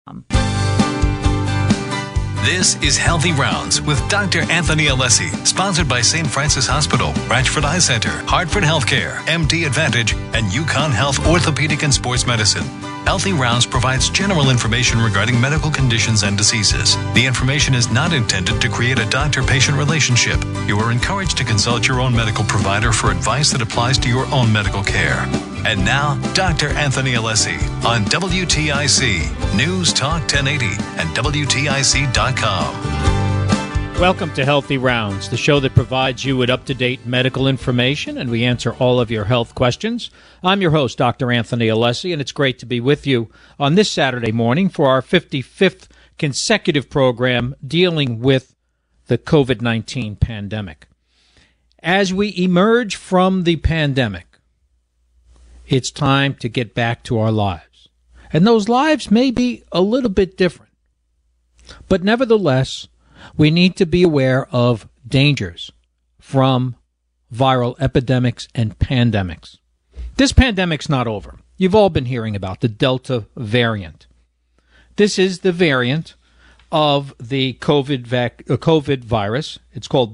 This is Healthy Rounds with Dr. Anthony Alessi, sponsored by St. Francis Hospital, Ratchford Eye Center, Hartford Healthcare, MD Advantage, and Yukon Health Orthopedic and Sports Medicine. Healthy Rounds provides general information regarding medical conditions and diseases. The information is not intended to create a doctor-patient relationship. You are encouraged to consult your own medical provider for advice that applies to your own medical care. And now, Dr. Anthony Alessi on WTIC, News Talk 1080 and WTIC.com. Welcome to Healthy Rounds, the show that provides you with up-to-date medical information, and we answer all of your health questions. I'm your host, Dr. Anthony Alessi, and it's great to be with you on this Saturday morning for our 55th consecutive program dealing with the COVID-19 pandemic. As we emerge from the pandemic, it's time to get back to our lives. And those lives may be a little bit different. But nevertheless, we need to be aware of dangers from viral epidemics and pandemics. This pandemic's not over. You've all been hearing about the Delta variant. This is the variant of the COVID virus. It's called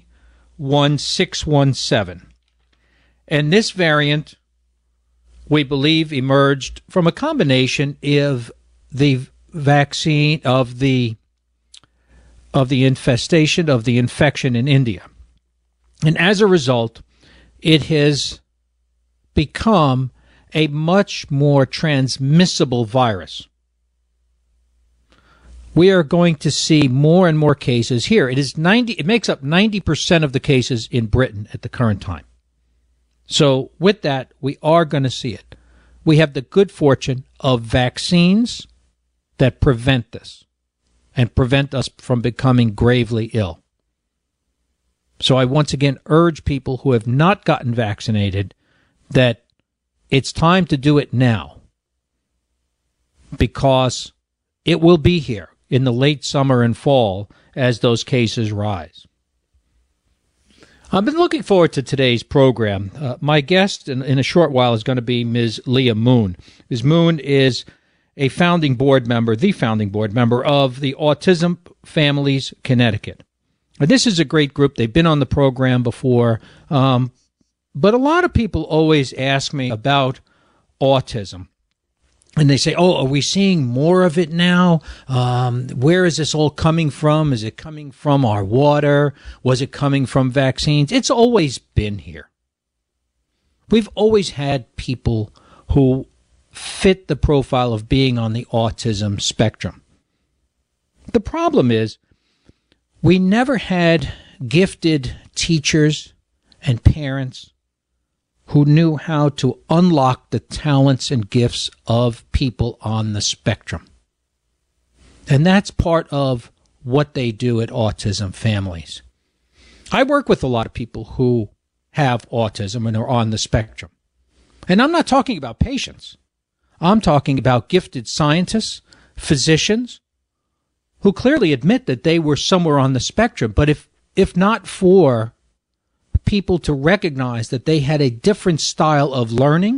B1617. And this variant, we believe, emerged from a combination of the vaccine, of the infestation, of the infection in India. And as a result, it has become a much more transmissible virus. We are going to see more and more cases here. It makes up 90% of the cases in Britain at the current time. So with that, we are going to see it. We have the good fortune of vaccines that prevent this and prevent us from becoming gravely ill. So I once again urge people who have not gotten vaccinated that it's time to do it now, because it will be here in the late summer and fall as those cases rise. I've been looking forward to today's program. My guest in a short while is going to be Ms. Leah Moon. Ms. Moon is the founding board member of the Autism Families Connecticut. Now, this is a great group. They've been on the program before, but a lot of people always ask me about autism. And they say, are we seeing more of it now? Where is this all coming from? Is it coming from our water? Was it coming from vaccines? It's always been here. We've always had people who fit the profile of being on the autism spectrum. The problem is we never had gifted teachers and parents who knew how to unlock the talents and gifts of people on the spectrum. And that's part of what they do at Autism Families. I work with a lot of people who have autism and are on the spectrum. And I'm not talking about patients. I'm talking about gifted scientists, physicians, who clearly admit that they were somewhere on the spectrum. But if not for people to recognize that they had a different style of learning,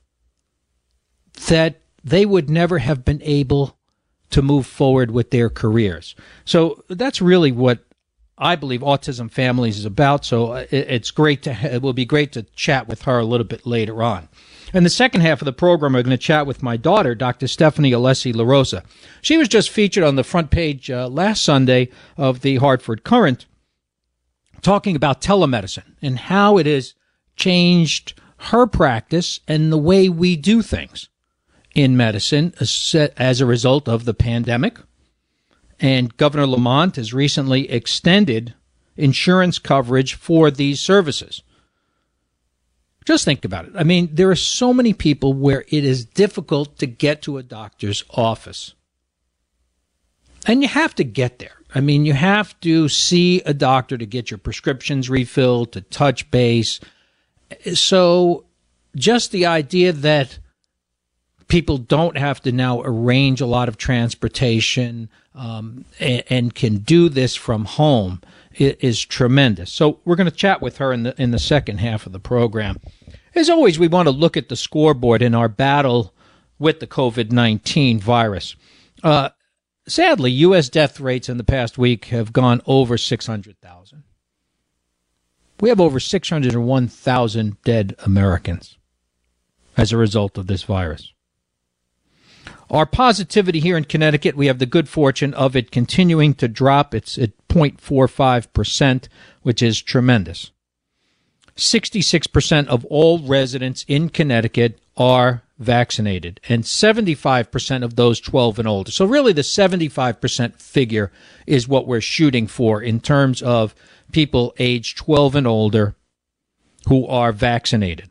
that they would never have been able to move forward with their careers. So that's really what I believe Autism Families is about. So it will be great to chat with her a little bit later on. In the second half of the program, we're going to chat with my daughter, Dr. Stephanie Alessi LaRosa. She was just featured on the front page last Sunday of the Hartford Courant, talking about telemedicine and how it has changed her practice and the way we do things in medicine as a result of the pandemic. And Governor Lamont has recently extended insurance coverage for these services. Just think about it. I mean, there are so many people where it is difficult to get to a doctor's office. And you have to get there. I mean, you have to see a doctor to get your prescriptions refilled, to touch base. So just the idea that people don't have to now arrange a lot of transportation and can do this from home is tremendous. So we're going to chat with her in the second half of the program. As always, we want to look at the scoreboard in our battle with the COVID-19 virus. Sadly, U.S. death rates in the past week have gone over 600,000. We have over 601,000 dead Americans as a result of this virus. Our positivity here in Connecticut, we have the good fortune of it continuing to drop. It's at 0.45%, which is tremendous. 66% of all residents in Connecticut are vaccinated, and 75% of those 12 and older. So really the 75% figure is what we're shooting for in terms of people aged 12 and older who are vaccinated.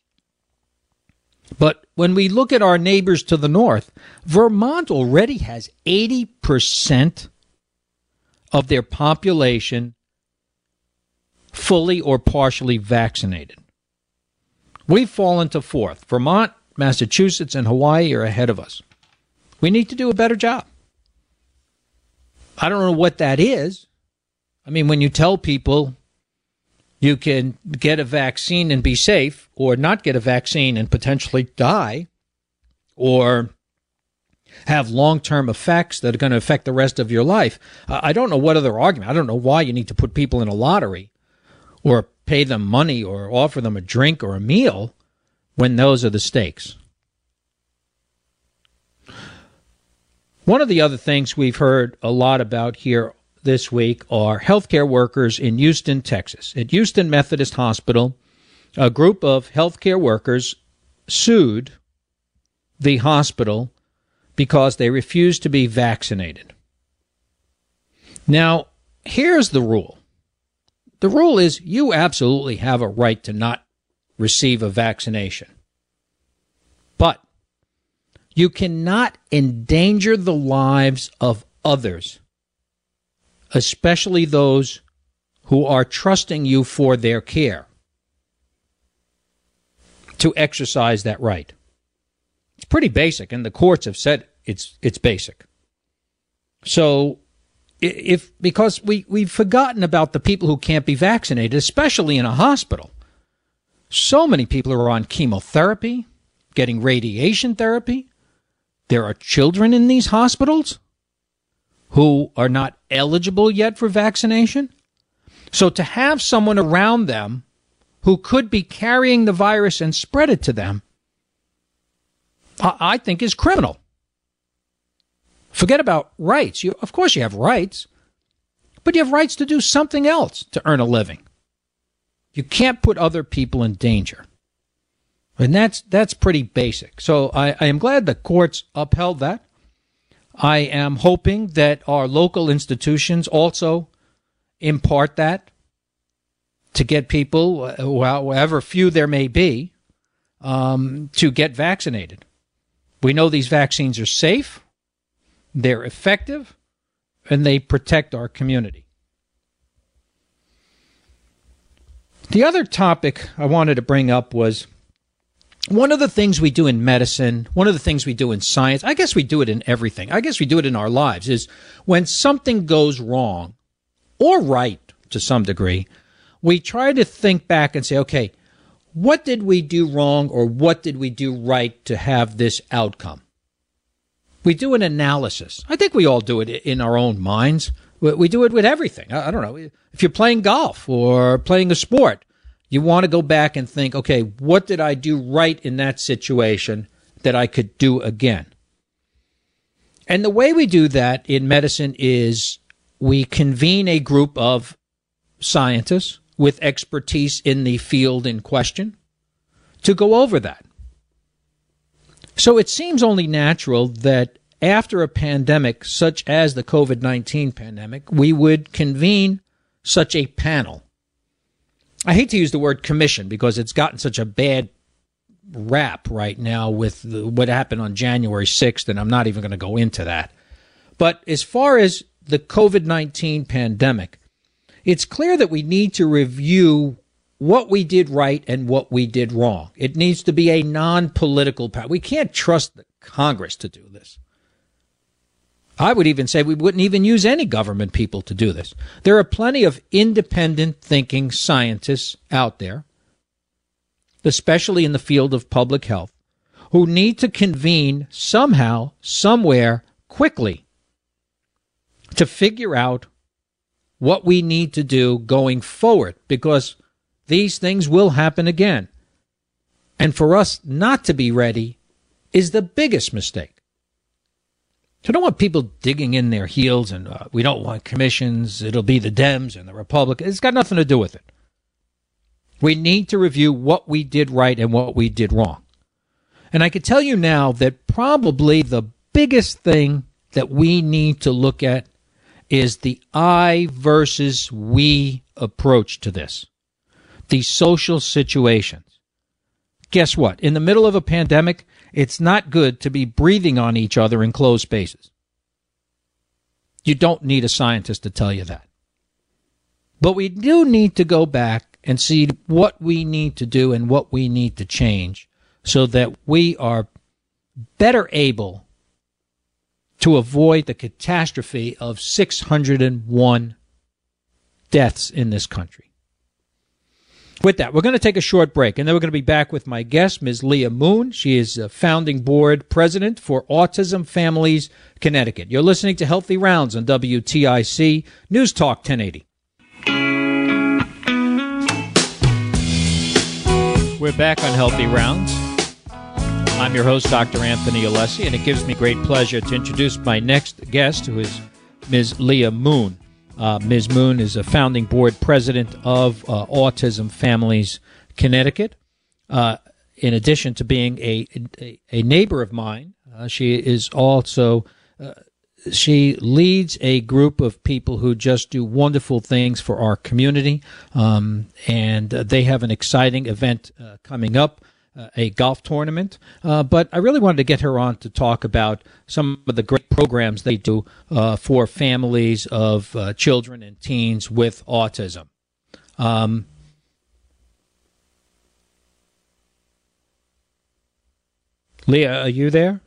But when we look at our neighbors to the north, Vermont already has 80% of their population fully or partially vaccinated. We've fallen to fourth. Vermont, Massachusetts, and Hawaii are ahead of us. We need to do a better job. I don't know what that is. I mean, when you tell people you can get a vaccine and be safe, or not get a vaccine and potentially die, or have long-term effects that are going to affect the rest of your life, I don't know what other argument. I don't know why you need to put people in a lottery or pay them money or offer them a drink or a meal when those are the stakes. One of the other things we've heard a lot about here this week are healthcare workers in Houston, Texas. At Houston Methodist Hospital, a group of healthcare workers sued the hospital because they refused to be vaccinated. Now, here's the rule. The rule is you absolutely have a right to not receive a vaccination. But you cannot endanger the lives of others, especially those who are trusting you for their care, to exercise that right. It's pretty basic, and the courts have said it's basic. So because we've forgotten about the people who can't be vaccinated, especially in a hospital. So many people are on chemotherapy, getting radiation therapy. There are children in these hospitals who are not eligible yet for vaccination. So to have someone around them who could be carrying the virus and spread it to them, I think is criminal. Forget about rights. Of course you have rights, but you have rights to do something else to earn a living. You can't put other people in danger. And that's pretty basic. So I am glad the courts upheld that. I am hoping that our local institutions also impart that to get people, however few there may be, to get vaccinated. We know these vaccines are safe, they're effective, and they protect our community. The other topic I wanted to bring up was one of the things we do in medicine, one of the things we do in science, I guess we do it in everything, I guess we do it in our lives, is when something goes wrong, or right to some degree, we try to think back and say, okay, what did we do wrong or what did we do right to have this outcome? We do an analysis. I think we all do it in our own minds. We do it with everything. I don't know. If you're playing golf or playing a sport, you want to go back and think, okay, what did I do right in that situation that I could do again? And the way we do that in medicine is we convene a group of scientists with expertise in the field in question to go over that. So it seems only natural that after a pandemic such as the COVID-19 pandemic, we would convene such a panel. I hate to use the word commission because it's gotten such a bad rap right now with what happened on January 6th, and I'm not even going to go into that. But as far as the COVID-19 pandemic, it's clear that we need to review what we did right and what we did wrong. It needs to be a non-political power. We can't trust the Congress to do this. I would even say we wouldn't even use any government people to do this. There are plenty of independent thinking scientists out there, especially in the field of public health, who need to convene somehow, somewhere, quickly to figure out what we need to do going forward, because these things will happen again. And for us not to be ready is the biggest mistake. So I don't want people digging in their heels and we don't want commissions. It'll be the Dems and the Republicans. It's got nothing to do with it. We need to review what we did right and what we did wrong. And I can tell you now that probably the biggest thing that we need to look at is the I versus we approach to this. These social situations. Guess what? In the middle of a pandemic, it's not good to be breathing on each other in closed spaces. You don't need a scientist to tell you that. But we do need to go back and see what we need to do and what we need to change so that we are better able to avoid the catastrophe of 601 deaths in this country. With that, we're going to take a short break, and then we're going to be back with my guest, Ms. Leah Moon. She is a founding board president for Autism Families Connecticut. You're listening to Healthy Rounds on WTIC News Talk 1080. We're back on Healthy Rounds. I'm your host, Dr. Anthony Alessi, and it gives me great pleasure to introduce my next guest, who is Ms. Leah Moon. Ms. Moon is a founding board president of Autism Families Connecticut. In addition to being a neighbor of mine, she is also she leads a group of people who just do wonderful things for our community, and they have an exciting event coming up. A golf tournament, but I really wanted to get her on to talk about some of the great programs they do for families of children and teens with autism. Leah, are you there?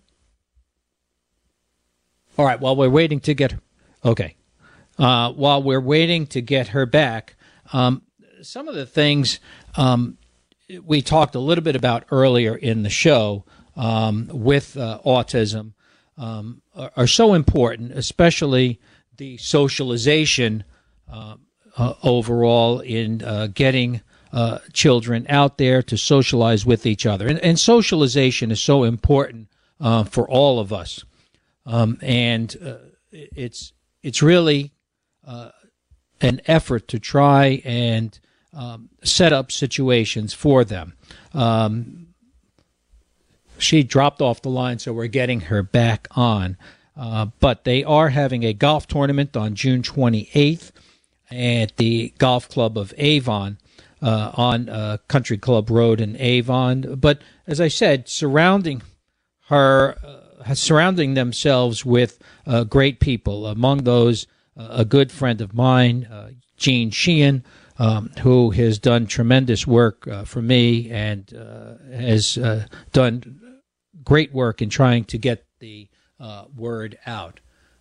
All right, while we're waiting to get her, while we're waiting to get her back, some of the things we talked a little bit about earlier in the show with autism are so important, especially the socialization overall in getting children out there to socialize with each other. And socialization is so important for all of us. It's really an effort to try and set up situations for them. She dropped off the line, so we're getting her back on. But they are having a golf tournament on June 28th at the Golf Club of Avon on Country Club Road in Avon. But as I said, surrounding themselves with great people. Among those, a good friend of mine, Gene Sheehan, who has done tremendous work for me and has done great work in trying to get the word out.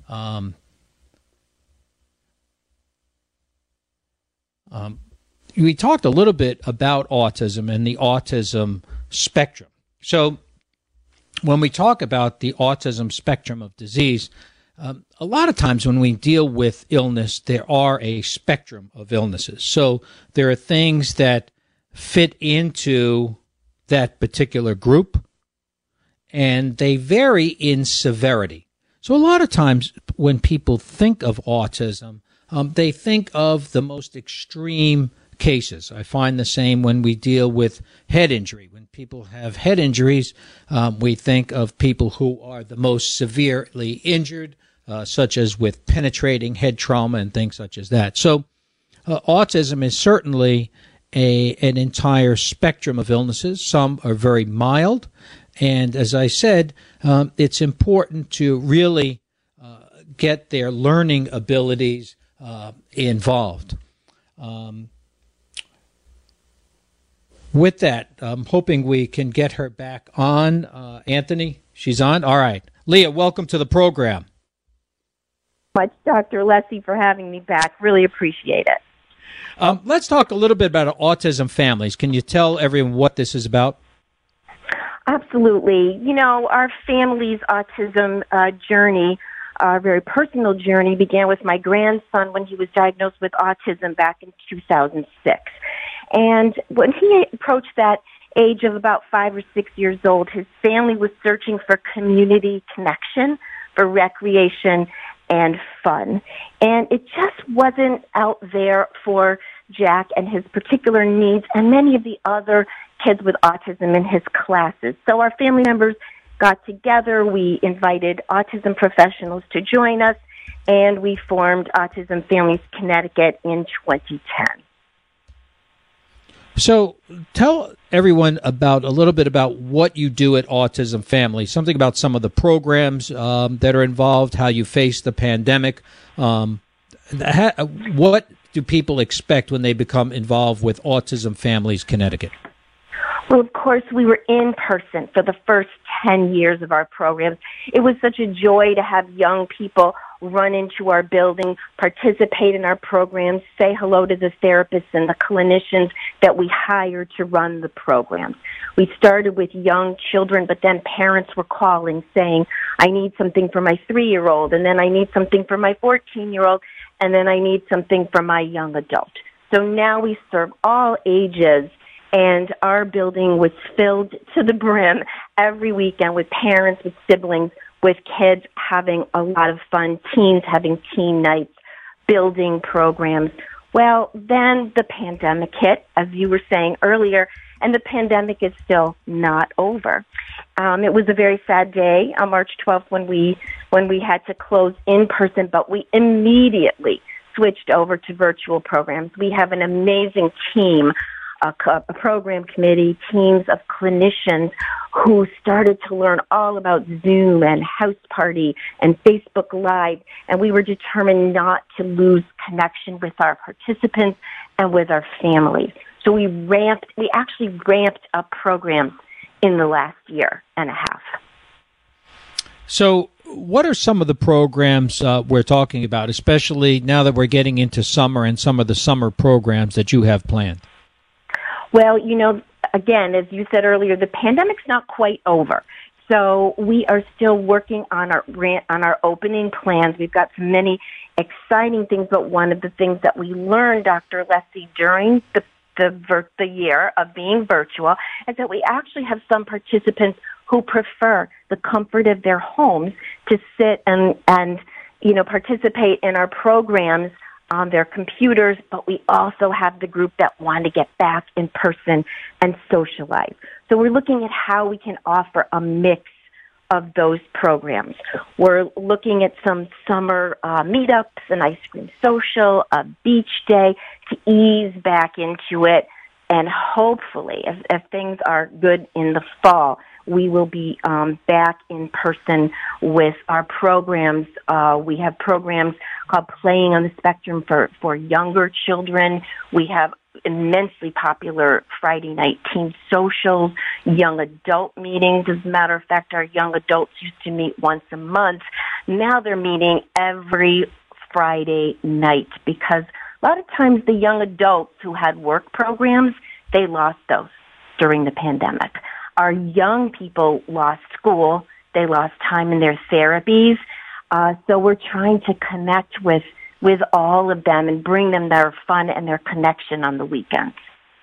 We talked a little bit about autism and the autism spectrum. So when we talk about the autism spectrum of disease, a lot of times when we deal with illness, there are a spectrum of illnesses. So there are things that fit into that particular group, and they vary in severity. So a lot of times when people think of autism, they think of the most extreme cases. I find the same when we deal with head injury. When people have head injuries, we think of people who are the most severely injured, such as with penetrating head trauma and things such as that. So autism is certainly an entire spectrum of illnesses. Some are very mild. And as I said, it's important to really get their learning abilities involved. With that, I'm hoping we can get her back on. Anthony, she's on? All right. Leah, welcome to the program. Much, Dr. Alessi, for having me back. Really appreciate it. Let's talk a little bit about autism families. Can you tell everyone what this is about? Absolutely. You know, our family's autism journey our very personal journey began with my grandson when he was diagnosed with autism back in 2006. And when he approached that age of about 5 or 6 years old, his family was searching for community connection, for recreation and fun. And it just wasn't out there for Jack and his particular needs and many of the other kids with autism in his classes. So our family members got together, we invited autism professionals to join us, and we formed Autism Families Connecticut in 2010. So tell everyone a little bit about what you do at Autism Families, something about some of the programs that are involved, how you face the pandemic. What do people expect when they become involved with Autism Families Connecticut? Well, of course, we were in person for the first 10 years of our programs. It was such a joy to have young people run into our building, participate in our programs, say hello to the therapists and the clinicians that we hired to run the programs. We started with young children, but then parents were calling saying, I need something for my 3-year-old, and then I need something for my 14-year-old, and then I need something for my young adult. So now we serve all ages, and our building was filled to the brim every weekend with parents, with siblings, with kids having a lot of fun, teens having teen nights, building programs. Well, then the pandemic hit, as you were saying earlier, and the pandemic is still not over. It was a very sad day on March 12th when we had to close in person, but we immediately switched over to virtual programs. We have an amazing team, a program committee, teams of clinicians who started to learn all about Zoom and House Party and Facebook Live, and we were determined not to lose connection with our participants and with our families. So we actually ramped up programs in the last year and a half. So what are some of the programs we're talking about, especially now that we're getting into summer and some of the summer programs that you have planned? Well, again, as you said earlier, the pandemic's not quite over. So we are still working on our opening plans. We've got so many exciting things, but one of the things that we learned, Dr. Leslie, during the year of being virtual is that we actually have some participants who prefer the comfort of their homes to sit and participate in our programs on their computers, but we also have the group that want to get back in person and socialize. So we're looking at how we can offer a mix of those programs. We're looking at some summer meetups, an ice cream social, a beach day to ease back into it. And hopefully, if things are good in the fall, we will be back in person with our programs. We have programs called Playing on the Spectrum for younger children. We have immensely popular Friday night teen socials, young adult meetings. As a matter of fact, our young adults used to meet once a month. Now they're meeting every Friday night because a lot of times the young adults who had work programs, they lost those during the pandemic. Our young people lost school. They lost time in their therapies. So we're trying to connect with all of them and bring them their fun and their connection on the weekends.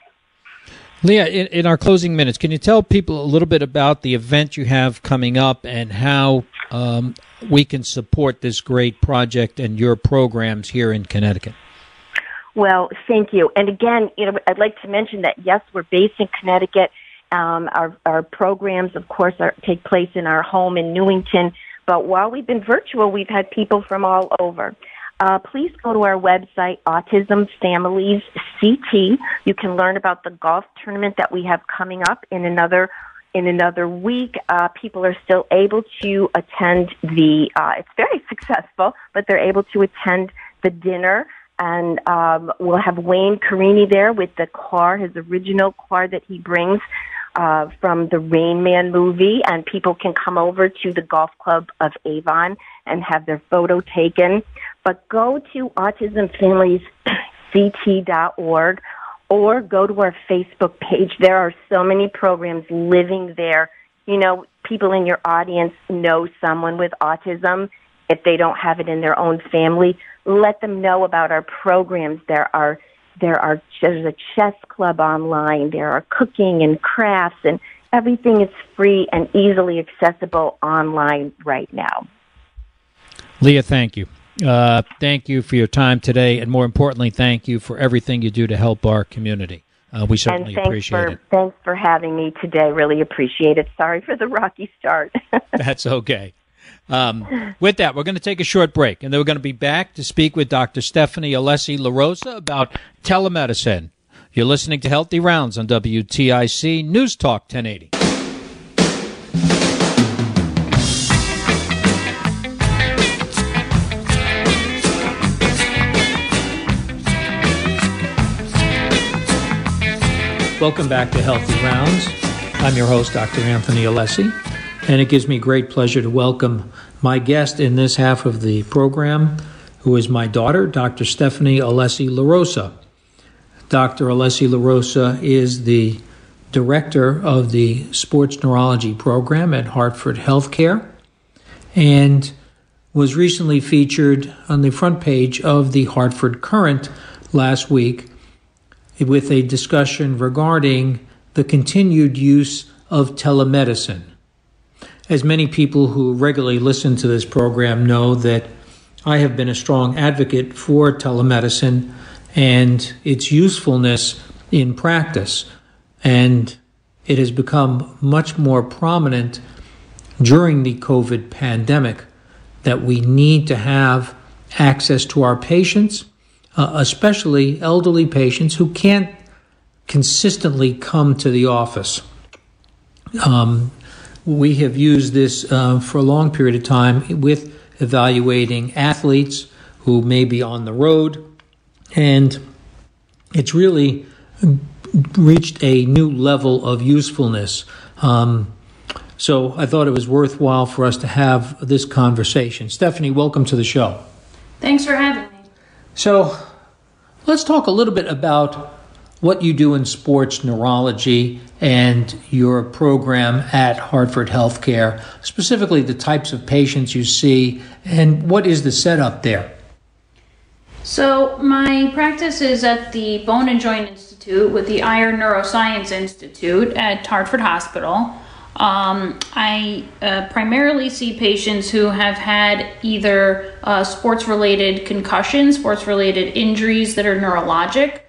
Leah, in our closing minutes, can you tell people a little bit about the event you have coming up and how we can support this great project and your programs here in Connecticut? Well, thank you. And again, I'd like to mention that, yes, we're based in Connecticut. Our programs, of course, take place in our home in Newington. But while we've been virtual, we've had people from all over. Please go to our website, Autism Families CT. You can learn about the golf tournament that we have coming up in another week. People are still able to attend it's very successful, but they're able to attend the dinner. And we'll have Wayne Carini there with the car, his original car that he brings from the Rain Man movie, and people can come over to the Golf Club of Avon and have their photo taken. But go to autismfamiliesct.org or go to our Facebook page. There are so many programs living there. People in your audience know someone with autism, if they don't have it in their own family, let them know about our programs. There's a chess club online. There are cooking and crafts, and everything is free and easily accessible online right now. Leah, thank you. Thank you for your time today, and more importantly, thank you for everything you do to help our community. We certainly appreciate it. Thanks for having me today. Really appreciate it. Sorry for the rocky start. That's okay. With that, we're going to take a short break, and then we're going to be back to speak with Dr. Stephanie Alessi LaRosa about telemedicine. You're listening to Healthy Rounds on WTIC News Talk 1080. Welcome back to Healthy Rounds. I'm your host, Dr. Anthony Alessi, and it gives me great pleasure to welcome my guest in this half of the program, who is my daughter, Dr. Stephanie Alessi LaRosa. Dr. Alessi LaRosa is the director of the sports neurology program at Hartford Healthcare and was recently featured on the front page of the Hartford Courant last week with a discussion regarding the continued use of telemedicine. As many people who regularly listen to this program know, that I have been a strong advocate for telemedicine and its usefulness in practice. And it has become much more prominent during the COVID pandemic that we need to have access to our patients, especially elderly patients who can't consistently come to the office. We have used this for a long period of time with evaluating athletes who may be on the road, and it's really reached a new level of usefulness. So I thought it was worthwhile for us to have this conversation. Stephanie, welcome to the show. Thanks for having me. So let's talk a little bit about what you do in sports neurology and your program at Hartford Healthcare, specifically the types of patients you see, and what is the setup there? So my practice is at the Bone and Joint Institute with the Iron Neuroscience Institute at Hartford Hospital. I primarily see patients who have had either sports-related concussions, sports-related injuries that are neurologic,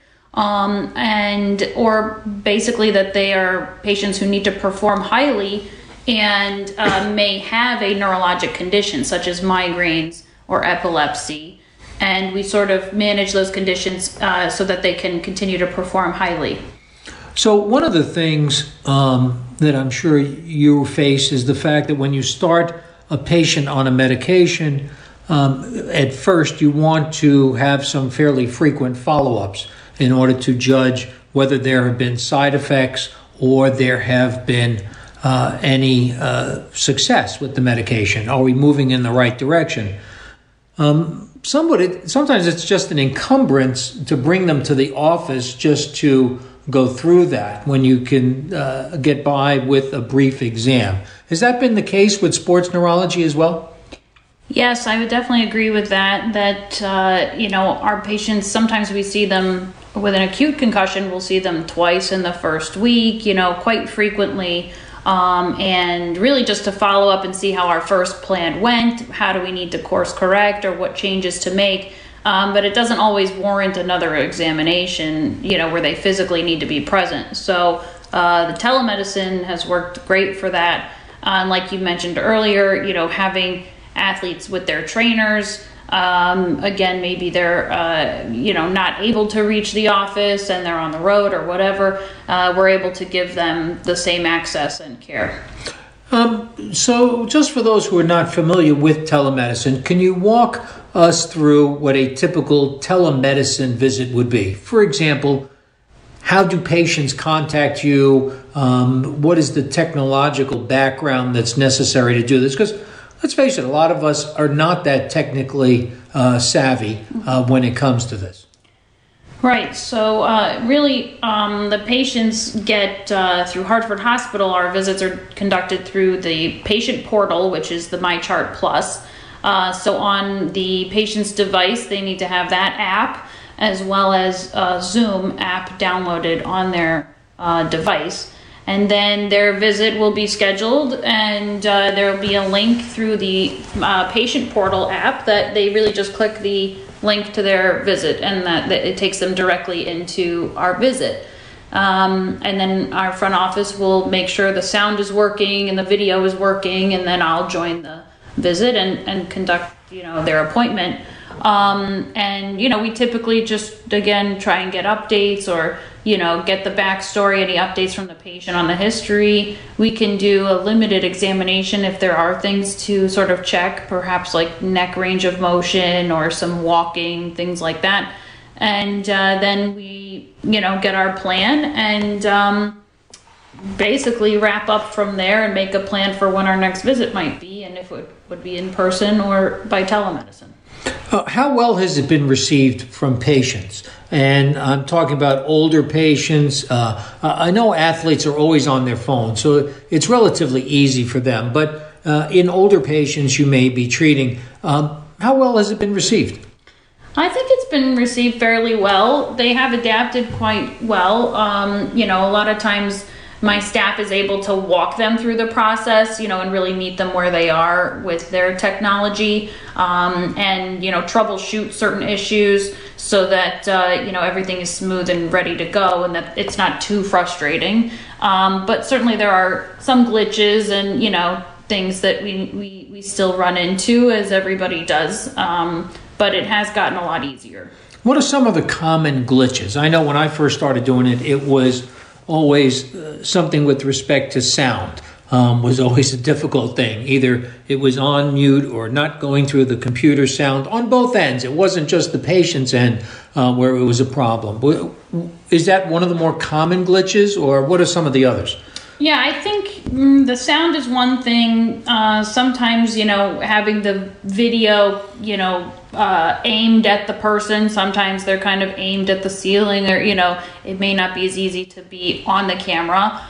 or basically that they are patients who need to perform highly and may have a neurologic condition such as migraines or epilepsy. And we sort of manage those conditions so that they can continue to perform highly. So one of the things that I'm sure you face is the fact that when you start a patient on a medication, at first you want to have some fairly frequent follow-ups in order to judge whether there have been side effects or there have been any success with the medication. Are we moving in the right direction? Sometimes it's just an encumbrance to bring them to the office just to go through that when you can get by with a brief exam. Has that been the case with sports neurology as well? Yes, I would definitely agree with that. That our patients, sometimes we see them with an acute concussion. We'll see them twice in the first week, quite frequently, and really just to follow up and see how our first plan went. How do we need to course correct, or what changes to make? But it doesn't always warrant another examination, where they physically need to be present. So the telemedicine has worked great for that. And like you mentioned earlier, having athletes with their trainers. Again, maybe they're, not able to reach the office and they're on the road or whatever. We're able to give them the same access and care. So just for those who are not familiar with telemedicine, can you walk us through what a typical telemedicine visit would be? For example, how do patients contact you? What is the technological background that's necessary to do this? Because let's face it, a lot of us are not that technically savvy when it comes to this. Right. So really, the patients get through Hartford Hospital. Our visits are conducted through the patient portal, which is the MyChart Plus. So on the patient's device, they need to have that app as well as a Zoom app downloaded on their device. And then their visit will be scheduled, and there will be a link through the patient portal app that they really just click the link to their visit, and that it takes them directly into our visit. And then our front office will make sure the sound is working and the video is working, and then I'll join the visit and conduct, their appointment. And we typically just, again, try and get updates or, get the backstory, any updates from the patient on the history. We can do a limited examination if there are things to sort of check, perhaps like neck range of motion or some walking, things like that. And then we, get our plan and basically wrap up from there and make a plan for when our next visit might be, and if it would be in person or by telemedicine. How well has it been received from patients? And I'm talking about older patients. I know athletes are always on their phone, so it's relatively easy for them. But in older patients you may be treating, how well has it been received? I think it's been received fairly well. They have adapted quite well. A lot of times my staff is able to walk them through the process, and really meet them where they are with their technology, and, troubleshoot certain issues so that, everything is smooth and ready to go and that it's not too frustrating. But certainly there are some glitches and, things that we still run into, as everybody does. But it has gotten a lot easier. What are some of the common glitches? I know when I first started doing it, it was always something with respect to sound was always a difficult thing. Either it was on mute or not going through the computer sound on both ends. It wasn't just the patient's end where it was a problem. Is that one of the more common glitches, or what are some of the others? Yeah, I think the sound is one thing. Sometimes, having the video, aimed at the person. Sometimes they're kind of aimed at the ceiling, or, it may not be as easy to be on the camera.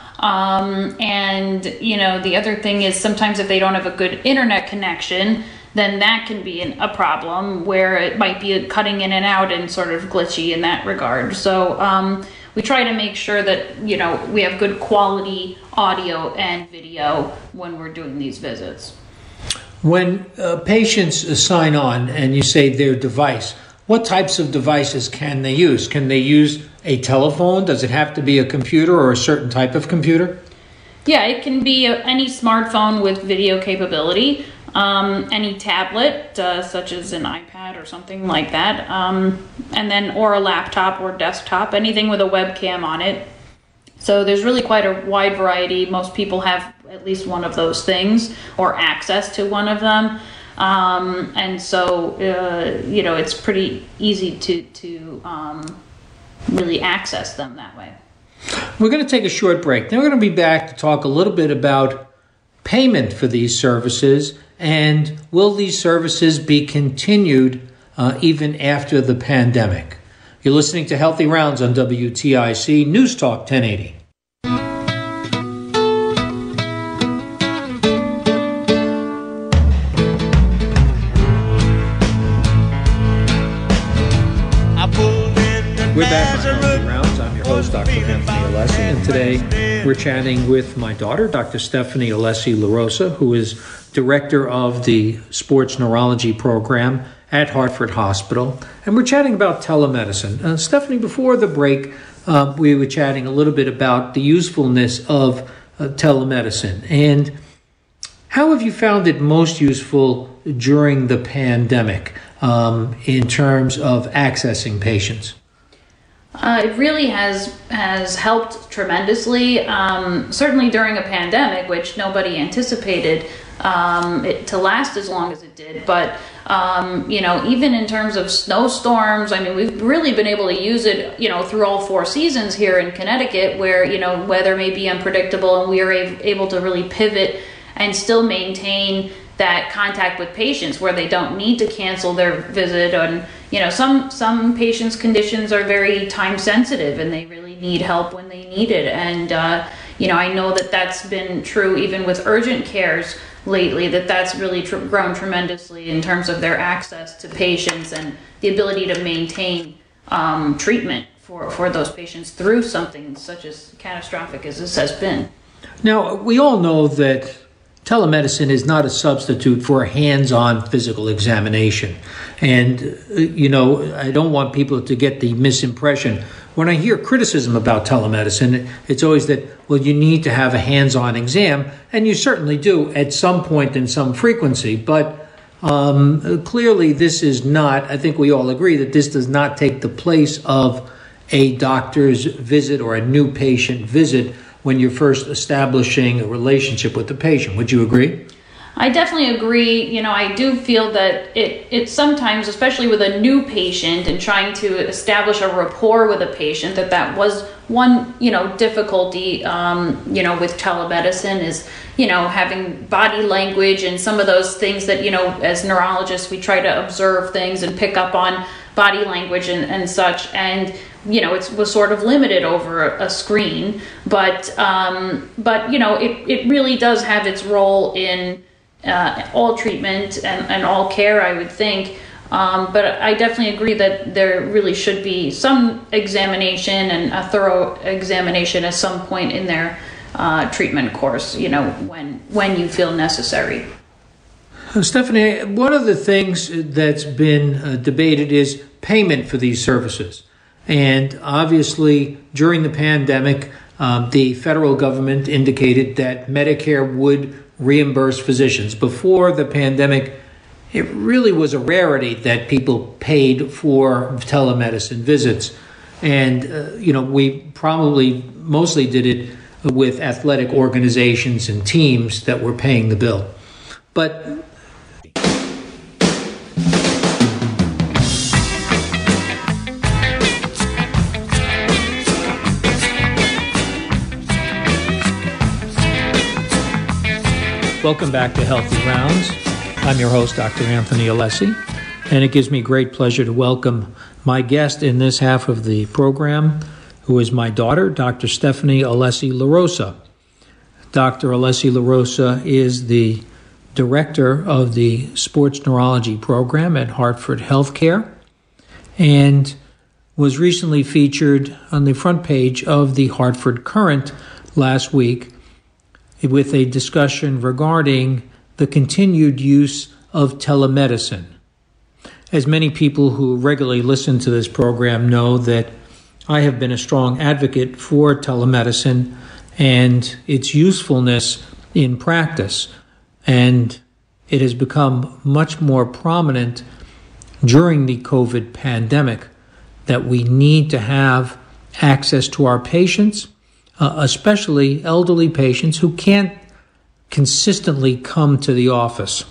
And, the other thing is sometimes if they don't have a good internet connection, then that can be a problem where it might be cutting in and out and sort of glitchy in that regard. So, we try to make sure that, we have good quality audio and video when we're doing these visits. When patients sign on and you say their device, what types of devices can they use? Can they use a telephone? Does it have to be a computer or a certain type of computer? Yeah, it can be any smartphone with video capability, any tablet, such as an iPad or something like that, and then or a laptop or desktop, anything with a webcam on it. So there's really quite a wide variety. Most people have at least one of those things or access to one of them. And so, it's pretty easy to really access them that way. We're going to take a short break. Then we're going to be back to talk a little bit about payment for these services, and will these services be continued even after the pandemic? You're listening to Healthy Rounds on WTIC News Talk 1080. We're back on Healthy Rounds. I'm your host, Dr. Anthony Alessi, and today we're chatting with my daughter, Dr. Stephanie Alessi LaRosa, who is director of the Sports Neurology Program at Hartford Hospital, and we're chatting about telemedicine. Stephanie, before the break, we were chatting a little bit about the usefulness of telemedicine, and how have you found it most useful during the pandemic in terms of accessing patients? It really has helped tremendously, certainly during a pandemic, which nobody anticipated it to last as long as it did. But, even in terms of snowstorms, we've really been able to use it, through all 4 seasons here in Connecticut, where, weather may be unpredictable, and we are able to really pivot and still maintain that contact with patients where they don't need to cancel their visit. And some patients' conditions are very time sensitive and they really need help when they need it. And I know that that's been true even with urgent cares lately, that's really grown tremendously in terms of their access to patients and the ability to maintain treatment for those patients through something such as catastrophic as this has been. Now, we all know that telemedicine is not a substitute for a hands-on physical examination. And, I don't want people to get the misimpression. When I hear criticism about telemedicine, it's always that, well, you need to have a hands-on exam, and you certainly do at some point in some frequency. But clearly this is not, I think we all agree that this does not take the place of a doctor's visit or a new patient visit when you're first establishing a relationship with the patient. Would you agree? I definitely agree. I do feel that it sometimes, especially with a new patient and trying to establish a rapport with a patient, that was one, difficulty, with telemedicine is, having body language and some of those things that, as neurologists, we try to observe things and pick up on body language and such. And, it was sort of limited over a screen, but it really does have its role in all treatment and all care, I would think. But I definitely agree that there really should be some examination and a thorough examination at some point in their treatment course, when you feel necessary. Stephanie, one of the things that's been debated is payment for these services. And obviously, during the pandemic, the federal government indicated that Medicare would reimburse physicians. Before the pandemic, it really was a rarity that people paid for telemedicine visits. And, we probably mostly did it with athletic organizations and teams that were paying the bill. But welcome back to Healthy Rounds. I'm your host, Dr. Anthony Alessi, and it gives me great pleasure to welcome my guest in this half of the program, who is my daughter, Dr. Stephanie Alessi LaRosa. Dr. Alessi LaRosa is the director of the sports neurology program at Hartford Healthcare and was recently featured on the front page of the Hartford Courant last week with a discussion regarding the continued use of telemedicine. As many people who regularly listen to this program know, that I have been a strong advocate for telemedicine and its usefulness in practice. And it has become much more prominent during the COVID pandemic that we need to have access to our patients, especially elderly patients who can't consistently come to the office.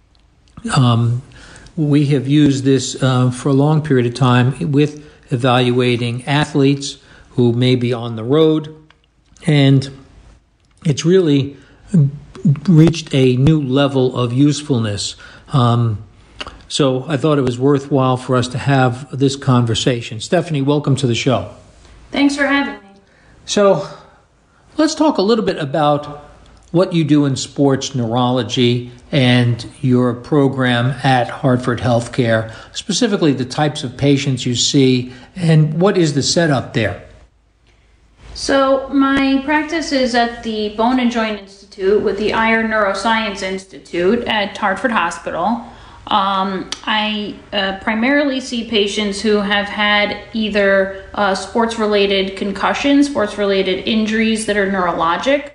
We have used this for a long period of time with evaluating athletes who may be on the road, and it's really reached a new level of usefulness. So I thought it was worthwhile for us to have this conversation. Stephanie, welcome to the show. Thanks for having me. So let's talk a little bit about what you do in sports neurology and your program at Hartford Healthcare, specifically the types of patients you see and what is the setup there. So my practice is at the Bone and Joint Institute with the Iron Neuroscience Institute at Hartford Hospital. I primarily see patients who have had either sports-related concussions, sports-related injuries that are neurologic,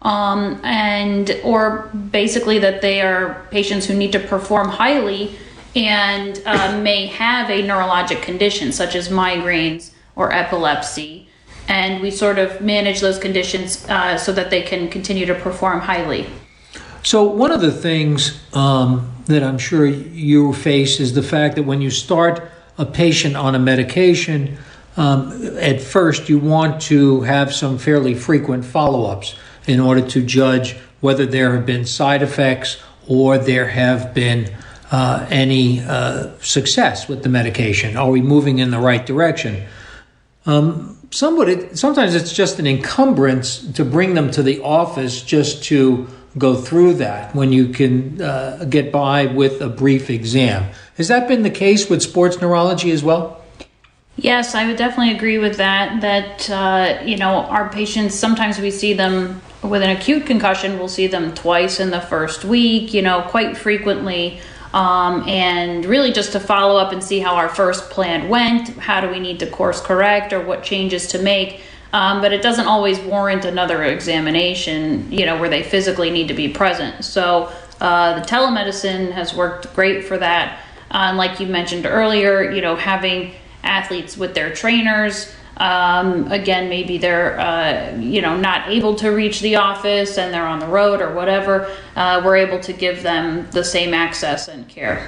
or basically that they are patients who need to perform highly and may have a neurologic condition such as migraines or epilepsy. And we sort of manage those conditions so that they can continue to perform highly. So one of the things that I'm sure you face is the fact that when you start a patient on a medication, at first you want to have some fairly frequent follow-ups in order to judge whether there have been side effects or there have been any success with the medication. Are we moving in the right direction? Sometimes it's just an encumbrance to bring them to the office just to go through that when you can get by with a brief exam. Has that been the case with sports neurology as well? Yes, I would definitely agree with that. That our patients, sometimes we see them with an acute concussion. We'll see them twice in the first week. Quite frequently, and really just to follow up and see how our first plan went. How do we need to course correct, or what changes to make? But it doesn't always warrant another examination. Where they physically need to be present. So the telemedicine has worked great for that. Like you mentioned earlier, having athletes with their trainers. Again, maybe they're, not able to reach the office and they're on the road or whatever. We're able to give them the same access and care.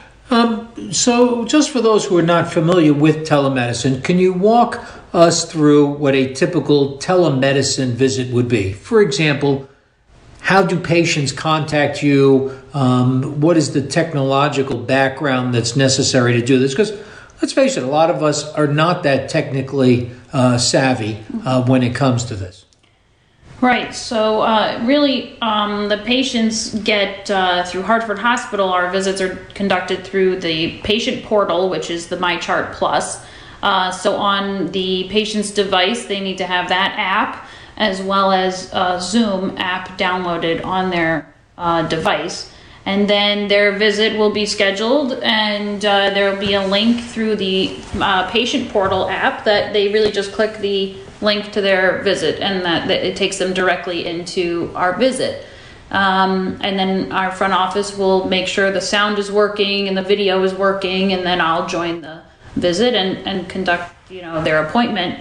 So just for those who are not familiar with telemedicine, can you walk us through what a typical telemedicine visit would be? For example, how do patients contact you? What is the technological background that's necessary to do this? Because let's face it, a lot of us are not that technically savvy when it comes to this. Right. So really, the patients get through Hartford Hospital. Our visits are conducted through the patient portal, which is the MyChart Plus. So on the patient's device, they need to have that app as well as Zoom app downloaded on their device. And then their visit will be scheduled, and there will be a link through the patient portal app that they really just click the link to their visit, and that it takes them directly into our visit. And then our front office will make sure the sound is working and the video is working, and then I'll join the visit and conduct their appointment.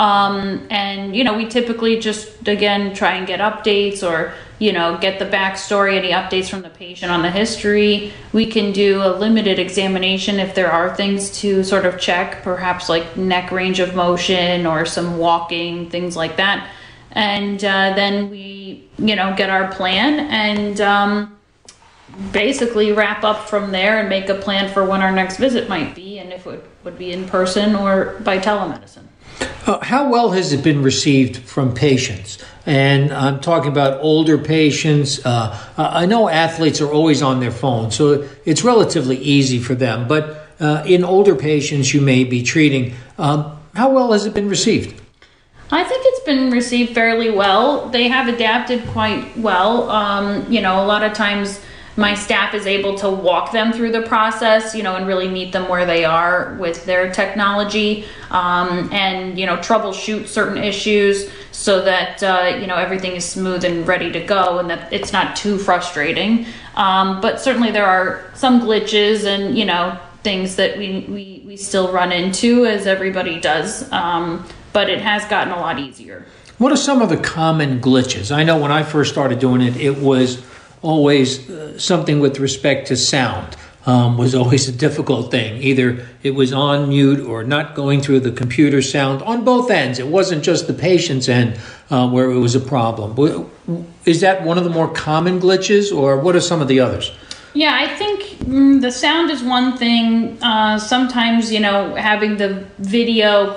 And we typically just, again, try and get updates or get the backstory, any updates from the patient on the history. We can do a limited examination if there are things to sort of check, perhaps like neck range of motion or some walking, things like that. And then we, get our plan and basically wrap up from there and make a plan for when our next visit might be, and if it would be in person or by telemedicine. How well has it been received from patients? And I'm talking about older patients. I know athletes are always on their phone, so it's relatively easy for them. But in older patients you may be treating, how well has it been received? I think it's been received fairly well. They have adapted quite well. A lot of times my staff is able to walk them through the process, and really meet them where they are with their technology, and, troubleshoot certain issues so that, everything is smooth and ready to go and that it's not too frustrating. But certainly there are some glitches and, things that we still run into, as everybody does. But it has gotten a lot easier. What are some of the common glitches? I know when I first started doing it, it was always something with respect to sound was always a difficult thing. Either it was on mute or not going through the computer sound on both ends. It wasn't just the patient's end where it was a problem. Is that one of the more common glitches, or what are some of the others? Yeah, I think the sound is one thing. Sometimes, having the video,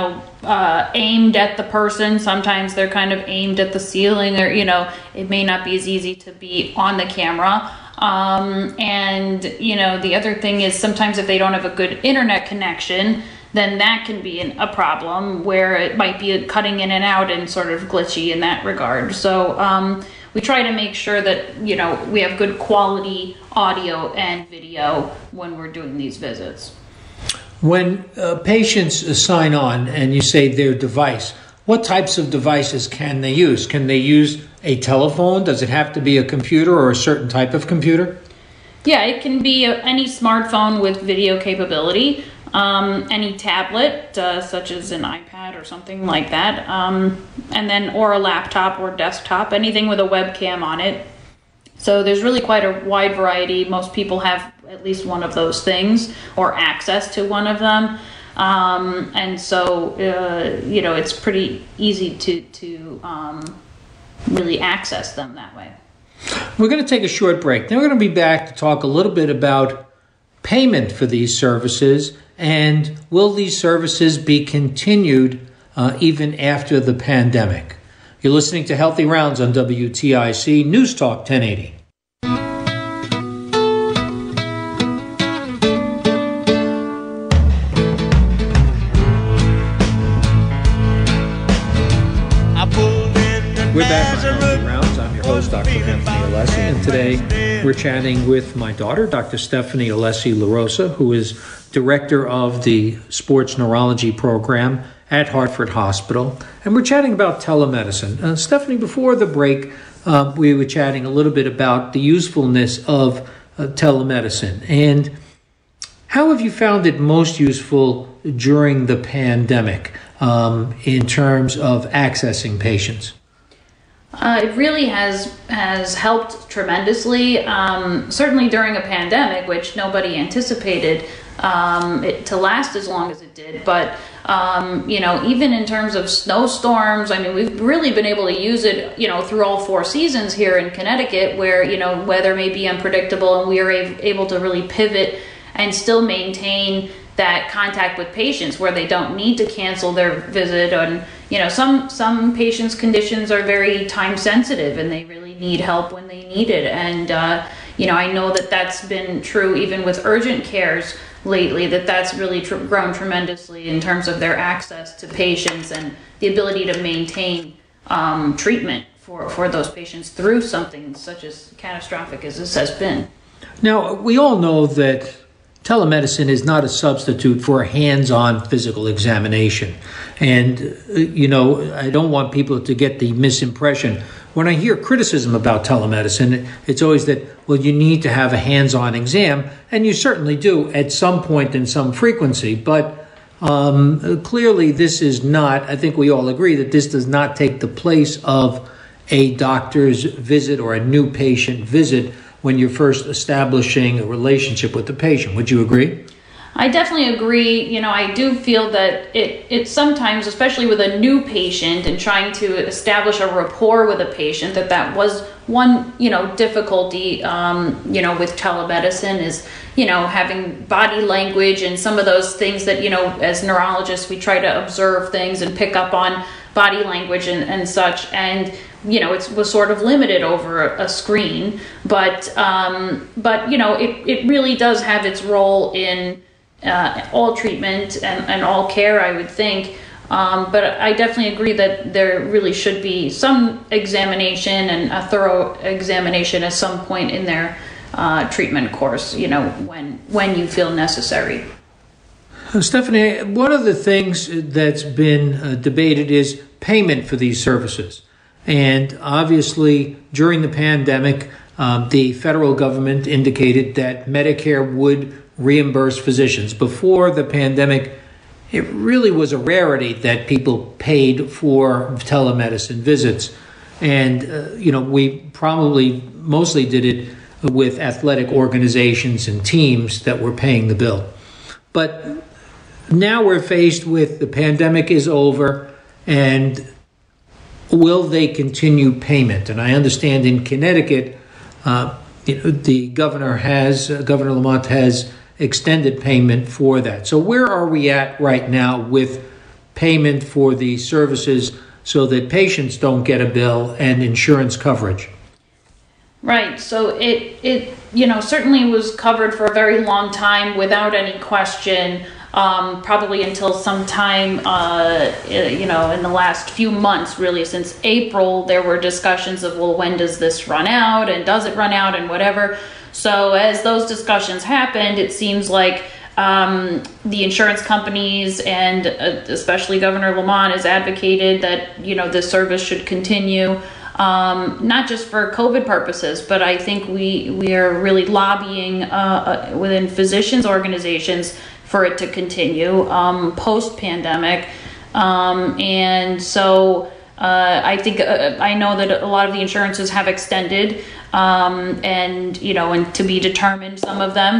aimed at the person. Sometimes they're kind of aimed at the ceiling, or, it may not be as easy to be on the camera. And, the other thing is sometimes if they don't have a good internet connection, then that can be a problem where it might be cutting in and out and sort of glitchy in that regard. So, we try to make sure that, we have good quality audio and video when we're doing these visits. When patients sign on and you say their device, what types of devices can they use? Can they use a telephone? Does it have to be a computer or a certain type of computer? Yeah, it can be any smartphone with video capability, any tablet, such as an iPad or something like that, and then or a laptop or desktop, anything with a webcam on it. So there's really quite a wide variety. Most people have at least one of those things or access to one of them. And so, it's pretty easy to really access them that way. We're going to take a short break. Then we're going to be back to talk a little bit about payment for these services, and will these services be continued even after the pandemic? You're listening to Healthy Rounds on WTIC News Talk 1080. We're back on Healthy Rounds. I'm your host, Dr. Anthony Alessi, and today we're chatting with my daughter, Dr. Stephanie Alessi LaRosa, who is director of the sports neurology program at Hartford Hospital, and we're chatting about telemedicine. Stephanie, before the break, we were chatting a little bit about the usefulness of telemedicine, and how have you found it most useful during the pandemic in terms of accessing patients? It really has helped tremendously, certainly during a pandemic, which nobody anticipated it to last as long as it did. But, even in terms of snowstorms, I mean, we've really been able to use it, through all 4 seasons here in Connecticut where, weather may be unpredictable, and we are able to really pivot and still maintain that contact with patients where they don't need to cancel their visit. And some patients' conditions are very time sensitive and they really need help when they need it. And I know that that's been true even with urgent cares lately, that's really grown tremendously in terms of their access to patients and the ability to maintain treatment for those patients through something such as catastrophic as this has been. Now, we all know that telemedicine is not a substitute for a hands-on physical examination. And, I don't want people to get the misimpression. When I hear criticism about telemedicine, it's always that, well, you need to have a hands-on exam, and you certainly do at some point in some frequency. But clearly this is not, I think we all agree that this does not take the place of a doctor's visit or a new patient visit when you're first establishing a relationship with the patient. Would you agree? I definitely agree. I do feel that it sometimes, especially with a new patient and trying to establish a rapport with a patient, that was one, difficulty, with telemedicine is, having body language and some of those things that, as neurologists, we try to observe things and pick up on body language and such. And it was sort of limited over a screen, but it really does have its role in all treatment and all care, I would think. But I definitely agree that there really should be some examination and a thorough examination at some point in their treatment course, when you feel necessary. Stephanie, one of the things that's been debated is payment for these services. And obviously, during the pandemic, the federal government indicated that Medicare would reimburse physicians. Before the pandemic, it really was a rarity that people paid for telemedicine visits. And, we probably mostly did it with athletic organizations and teams that were paying the bill. But now we're faced with the pandemic is over, and will they continue payment? And I understand in Connecticut, the Governor Lamont has extended payment for that. So where are we at right now with payment for the services so that patients don't get a bill and insurance coverage? Right. So it certainly was covered for a very long time without any question. Probably until sometime, in the last few months, really since April, there were discussions of, well, when does this run out and does it run out and whatever. So as those discussions happened, it seems like the insurance companies and especially Governor Lamont has advocated that, this service should continue, not just for COVID purposes, but I think we are really lobbying within physicians' organizations for it to continue post-pandemic. And so I think I know that a lot of the insurances have extended and to be determined, some of them,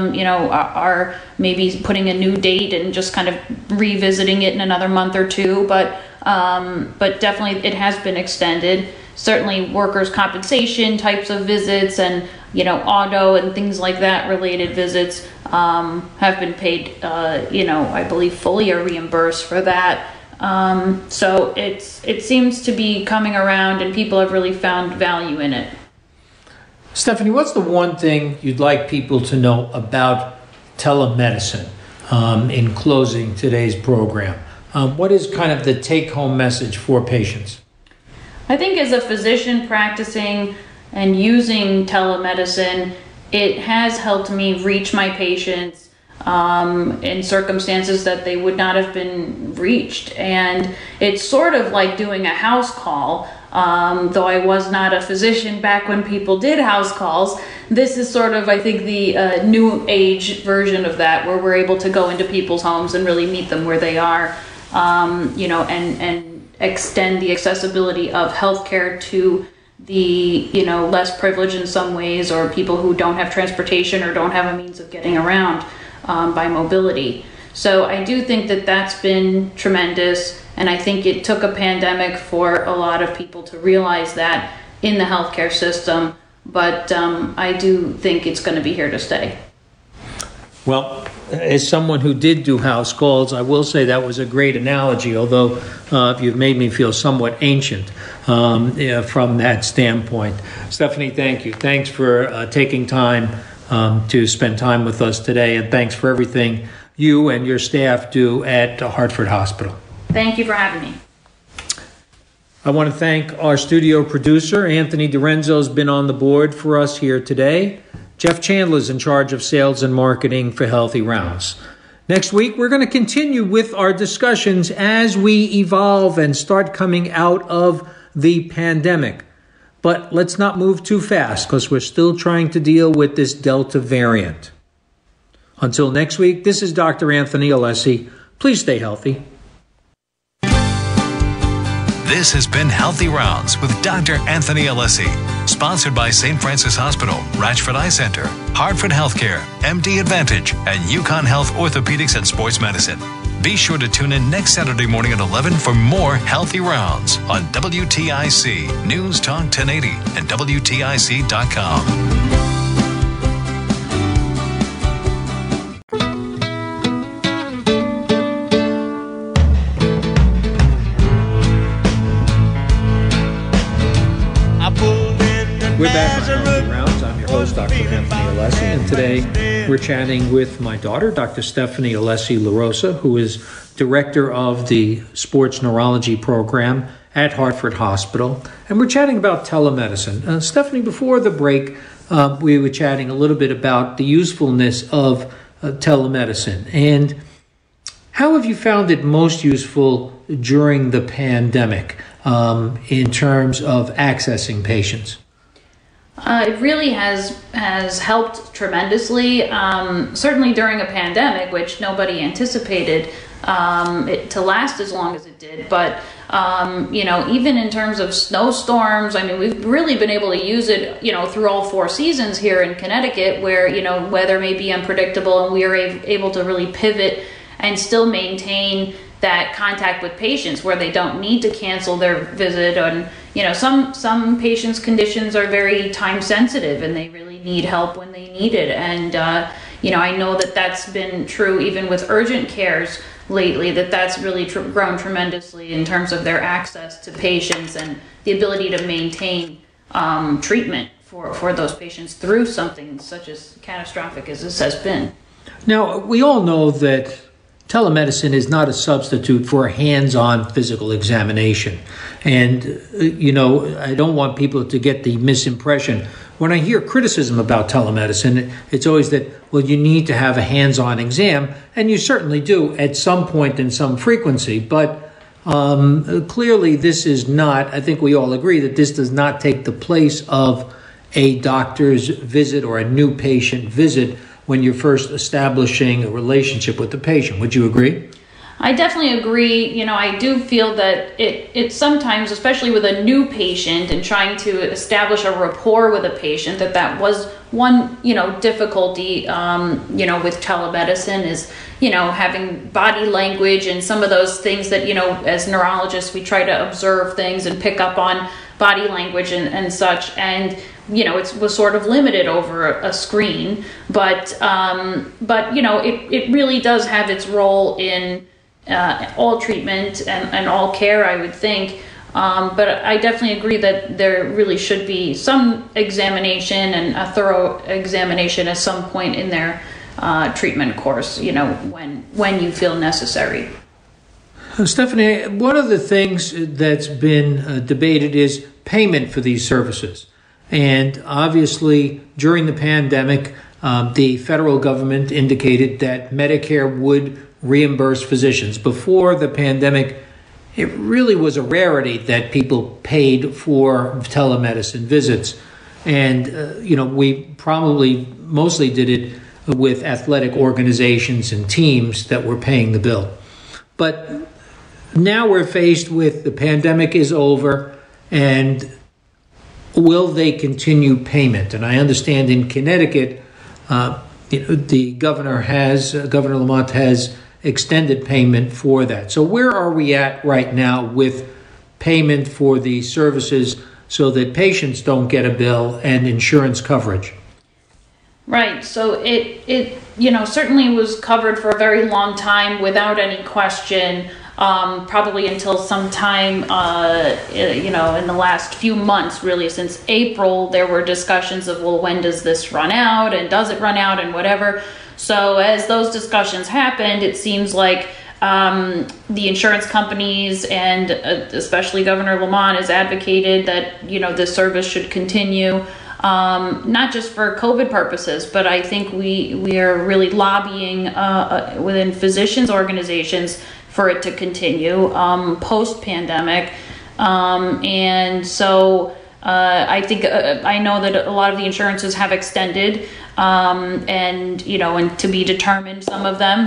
are maybe putting a new date and just kind of revisiting it in another month or two. But definitely it has been extended. Certainly workers' compensation types of visits and, auto and things like that related visits have been paid, I believe fully or reimbursed for that. So it seems to be coming around, and people have really found value in it. Stephanie, what's the one thing you'd like people to know about telemedicine in closing today's program? What is kind of the take-home message for patients? I think as a physician practicing and using telemedicine, it has helped me reach my patients in circumstances that they would not have been reached. And it's sort of like doing a house call. Though I was not a physician back when people did house calls, this is sort of, I think, the new age version of that, where we're able to go into people's homes and really meet them where they are, and extend the accessibility of healthcare to the, less privileged in some ways, or people who don't have transportation or don't have a means of getting around by mobility. So I do think that that's been tremendous, and I think it took a pandemic for a lot of people to realize that in the healthcare system, but I do think it's going to be here to stay. Well, as someone who did do house calls, I will say that was a great analogy, although you've made me feel somewhat ancient from that standpoint. Stephanie, thank you. Thanks for taking time to spend time with us today, and thanks for everything you and your staff do at Hartford Hospital. Thank you for having me. I want to thank our studio producer, Anthony DiRenzo, has been on the board for us here today. Jeff Chandler is in charge of sales and marketing for Healthy Rounds. Next week, we're going to continue with our discussions as we evolve and start coming out of the pandemic. But let's not move too fast, because we're still trying to deal with this Delta variant. Until next week, this is Dr. Anthony Alessi. Please stay healthy. This has been Healthy Rounds with Dr. Anthony Alessi, sponsored by St. Francis Hospital, Ratchford Eye Center, Hartford Healthcare, MD Advantage, and UConn Health Orthopedics and Sports Medicine. Be sure to tune in next Saturday morning at 11 for more Healthy Rounds on WTIC, News Talk 1080, and WTIC.com. We're back on Healthy Rounds. I'm your host, Dr. Anthony Alessi, and today we're chatting with my daughter, Dr. Stephanie Alessi LaRosa, who is director of the sports neurology program at Hartford Hospital, and we're chatting about telemedicine. Stephanie, before the break, we were chatting a little bit about the usefulness of telemedicine, and how have you found it most useful during the pandemic in terms of accessing patients? It really has helped tremendously, certainly during a pandemic, which nobody anticipated it to last as long as it did. But, even in terms of snowstorms, we've really been able to use it, through all 4 seasons here in Connecticut, where, weather may be unpredictable, and we are able to really pivot and still maintain that contact with patients where they don't need to cancel their visit. And some patients' conditions are very time sensitive, and they really need help when they need it. And I know that that's been true even with urgent cares lately, that's really grown tremendously in terms of their access to patients and the ability to maintain treatment for those patients through something such as catastrophic as this has been. Now, we all know that telemedicine is not a substitute for a hands-on physical examination. And, I don't want people to get the misimpression. When I hear criticism about telemedicine, it's always that, well, you need to have a hands-on exam, and you certainly do at some point in some frequency. But clearly this is not, I think we all agree that this does not take the place of a doctor's visit or a new patient visit when you're first establishing a relationship with the patient. Would you agree? I definitely agree. I do feel that it sometimes, especially with a new patient and trying to establish a rapport with a patient, that was one, difficulty, with telemedicine is, having body language and some of those things that, as neurologists, we try to observe things and pick up on body language and such. And it was sort of limited over a screen, but it really does have its role in all treatment and all care, I would think. But I definitely agree that there really should be some examination and a thorough examination at some point in their treatment course, when you feel necessary. Stephanie, one of the things that's been debated is payment for these services. And obviously, during the pandemic, the federal government indicated that Medicare would reimburse physicians. Before the pandemic, it really was a rarity that people paid for telemedicine visits. And, we probably mostly did it with athletic organizations and teams that were paying the bill. But now we're faced with the pandemic is over, and will they continue payment? And I understand in Connecticut, the Governor Lamont has extended payment for that. So where are we at right now with payment for the services so that patients don't get a bill and insurance coverage? Right. So it certainly was covered for a very long time without any question. Probably until sometime, in the last few months, really since April, there were discussions of, well, when does this run out, and does it run out, and whatever. So as those discussions happened, it seems like the insurance companies and especially Governor Lamont has advocated that, this service should continue, not just for COVID purposes, but I think we are really lobbying within physicians' organizations for it to continue post-pandemic. And so I think I know that a lot of the insurances have extended and to be determined, some of them,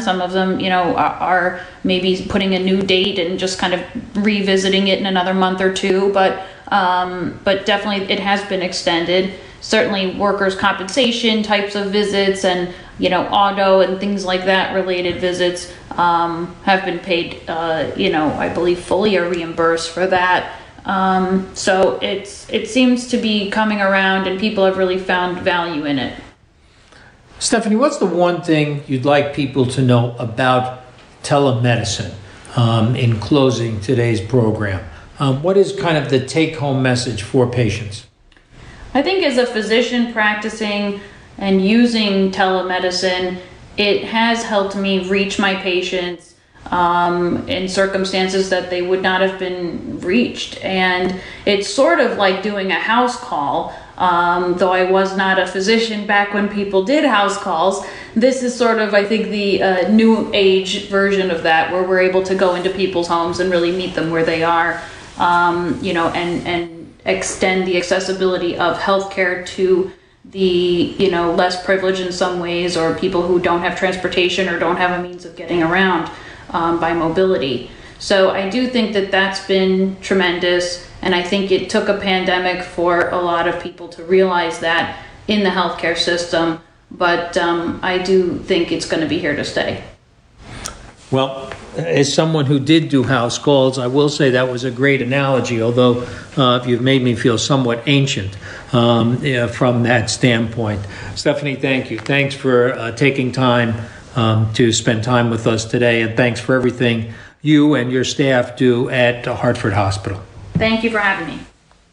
are maybe putting a new date and just kind of revisiting it in another month or two. But definitely it has been extended. Certainly workers' compensation types of visits and, auto and things like that related visits have been paid, I believe fully or reimbursed for that. So it seems to be coming around and people have really found value in it. Stephanie, what's the one thing you'd like people to know about telemedicine in closing today's program? What is kind of the take-home message for patients? I think as a physician practicing and using telemedicine, it has helped me reach my patients in circumstances that they would not have been reached. And it's sort of like doing a house call. Though I was not a physician back when people did house calls, this is sort of, I think, the new age version of that, where we're able to go into people's homes and really meet them where they are, and extend the accessibility of healthcare to the, less privileged in some ways, or people who don't have transportation or don't have a means of getting around by mobility. So I do think that that's been tremendous. And I think it took a pandemic for a lot of people to realize that in the healthcare system. But I do think it's going to be here to stay. Well, as someone who did do house calls, I will say that was a great analogy, although you've made me feel somewhat ancient from that standpoint. Stephanie, thank you. Thanks for taking time to spend time with us today, and thanks for everything you and your staff do at Hartford Hospital. Thank you for having me.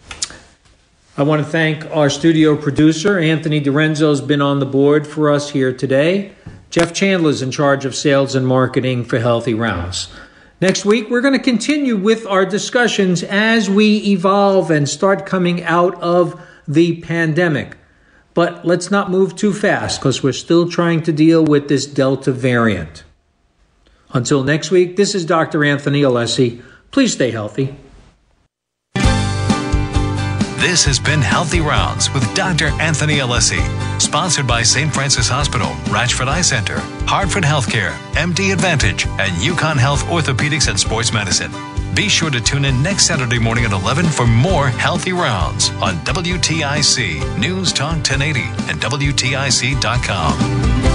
I want to thank our studio producer, Anthony DiRenzo, has been on the board for us here today. Jeff Chandler is in charge of sales and marketing for Healthy Rounds. Next week, we're going to continue with our discussions as we evolve and start coming out of the pandemic. But let's not move too fast because we're still trying to deal with this Delta variant. Until next week, this is Dr. Anthony Alessi. Please stay healthy. This has been Healthy Rounds with Dr. Anthony Alessi, sponsored by St. Francis Hospital, Ratchford Eye Center, Hartford Healthcare, MD Advantage, and UConn Health Orthopedics and Sports Medicine. Be sure to tune in next Saturday morning at 11 for more Healthy Rounds on WTIC, News Talk 1080 and WTIC.com.